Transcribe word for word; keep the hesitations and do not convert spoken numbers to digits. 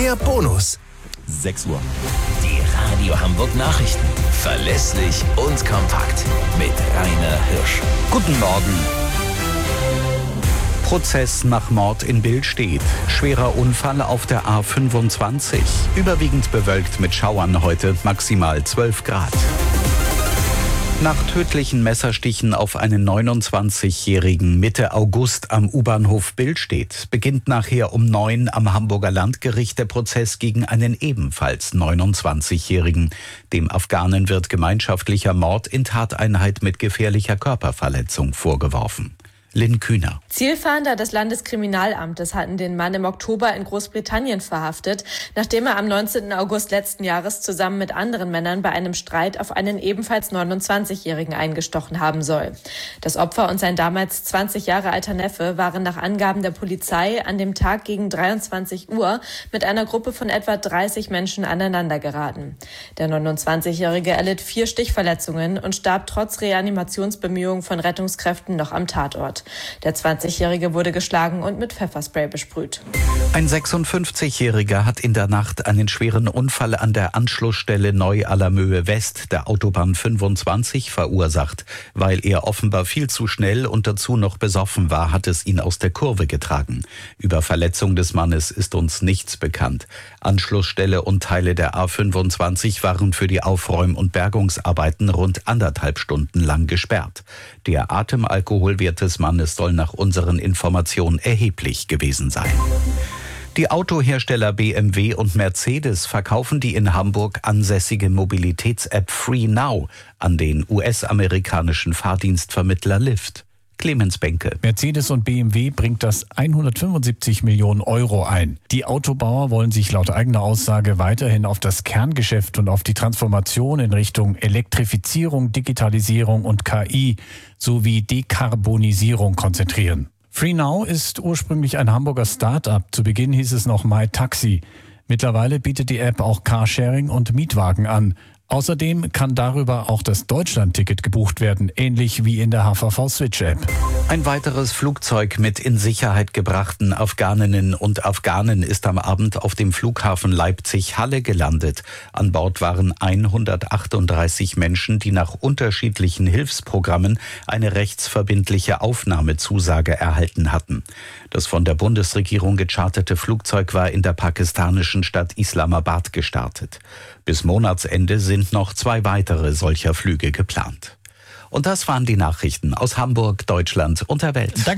der Bonus. sechs Uhr. Die Radio Hamburg Nachrichten. Verlässlich und kompakt. Mit Rainer Hirsch. Guten Morgen. Prozess nach Mord in Billstedt. Schwerer Unfall auf der A fünfundzwanzig. Überwiegend bewölkt mit Schauern heute, maximal zwölf Grad. Nach tödlichen Messerstichen auf einen neunundzwanzigjährigen Mitte August am U-Bahnhof Billstedt beginnt nachher um neun am Hamburger Landgericht der Prozess gegen einen ebenfalls neunundzwanzigjährigen. Dem Afghanen wird gemeinschaftlicher Mord in Tateinheit mit gefährlicher Körperverletzung vorgeworfen. Lynn Kühner. Zielfahnder des Landeskriminalamtes hatten den Mann im Oktober in Großbritannien verhaftet, nachdem er am neunzehnten August letzten Jahres zusammen mit anderen Männern bei einem Streit auf einen ebenfalls neunundzwanzigjährigen eingestochen haben soll. Das Opfer und sein damals zwanzig Jahre alter Neffe waren nach Angaben der Polizei an dem Tag gegen dreiundzwanzig Uhr mit einer Gruppe von etwa dreißig Menschen aneinander geraten. Der neunundzwanzigjährige erlitt vier Stichverletzungen und starb trotz Reanimationsbemühungen von Rettungskräften noch am Tatort. Der zwanzigjährige wurde geschlagen und mit Pfefferspray besprüht. Ein sechsundfünfzigjähriger hat in der Nacht einen schweren Unfall an der Anschlussstelle Neu-Allermöhe West der Autobahn fünfundzwanzig verursacht. Weil er offenbar viel zu schnell und dazu noch besoffen war, hat es ihn aus der Kurve getragen. Über Verletzung des Mannes ist uns nichts bekannt. Anschlussstelle und Teile der A fünfundzwanzig waren für die Aufräum- und Bergungsarbeiten rund anderthalb Stunden lang gesperrt. Der Atemalkoholwert des Mannes soll nach unseren Informationen erheblich gewesen sein. Die Autohersteller B M W und Mercedes verkaufen die in Hamburg ansässige Mobilitäts-App FreeNow an den U S-amerikanischen Fahrdienstvermittler Lyft. Clemens Benke. Mercedes und B M W bringt das hundertfünfundsiebzig Millionen Euro ein. Die Autobauer wollen sich laut eigener Aussage weiterhin auf das Kerngeschäft und auf die Transformation in Richtung Elektrifizierung, Digitalisierung und K I sowie Dekarbonisierung konzentrieren. FreeNow ist ursprünglich ein Hamburger Start-up. Zu Beginn hieß es noch MyTaxi. Mittlerweile bietet die App auch Carsharing und Mietwagen an. Außerdem kann darüber auch das Deutschland-Ticket gebucht werden, ähnlich wie in der H V V-Switch-App. Ein weiteres Flugzeug mit in Sicherheit gebrachten Afghaninnen und Afghanen ist am Abend auf dem Flughafen Leipzig-Halle gelandet. An Bord waren hundertachtunddreißig Menschen, die nach unterschiedlichen Hilfsprogrammen eine rechtsverbindliche Aufnahmezusage erhalten hatten. Das von der Bundesregierung gecharterte Flugzeug war in der pakistanischen Stadt Islamabad gestartet. Bis Monatsende sind noch zwei weitere solcher Flüge geplant. Und das waren die Nachrichten aus Hamburg, Deutschland und der Welt.